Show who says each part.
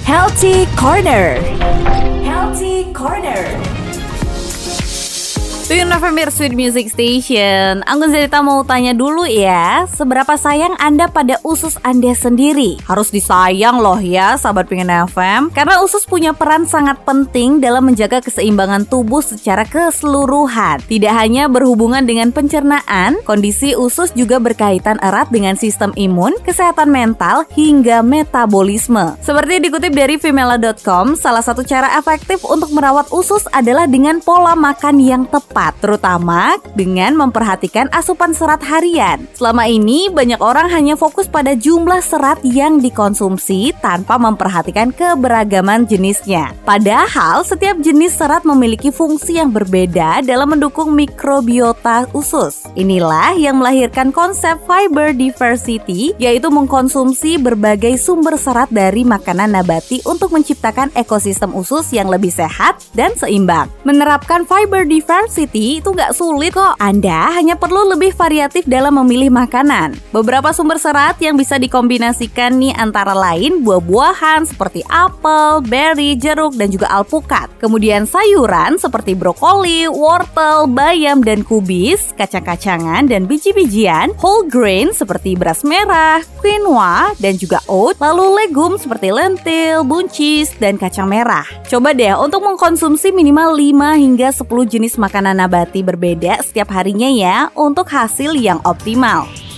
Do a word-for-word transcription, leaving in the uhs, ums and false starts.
Speaker 1: Healthy Corner. Healthy Corner. Tuyun November Sweet Music Station. Anggun Zerita mau tanya dulu ya, seberapa sayang Anda pada usus Anda sendiri? Harus disayang loh ya, sahabat Pengen F M. Karena usus punya peran sangat penting dalam menjaga keseimbangan tubuh secara keseluruhan. Tidak hanya berhubungan dengan pencernaan, kondisi usus juga berkaitan erat dengan sistem imun, kesehatan mental, hingga metabolisme. Seperti dikutip dari femela dot com, salah satu cara efektif untuk merawat usus adalah dengan pola makan yang tepat, terutama dengan memperhatikan asupan serat harian. Selama ini banyak orang hanya fokus pada jumlah serat yang dikonsumsi tanpa memperhatikan keberagaman jenisnya. Padahal setiap jenis serat memiliki fungsi yang berbeda dalam mendukung mikrobiota usus. Inilah yang melahirkan konsep fiber diversity, yaitu mengkonsumsi berbagai sumber serat dari makanan nabati untuk menciptakan ekosistem usus yang lebih sehat dan seimbang. Menerapkan fiber diversity itu gak sulit kok. Anda hanya perlu lebih variatif dalam memilih makanan. Beberapa sumber serat yang bisa dikombinasikan nih antara lain buah-buahan seperti apel, berry, jeruk, dan juga alpukat. Kemudian sayuran seperti brokoli, wortel, bayam, dan kubis, kacang-kacangan, dan biji-bijian, whole grain seperti beras merah, quinoa, dan juga oat, lalu legum seperti lentil, buncis, dan kacang merah. Coba deh untuk mengkonsumsi minimal lima hingga sepuluh jenis makanan nabati berbeda setiap harinya ya, untuk hasil yang optimal.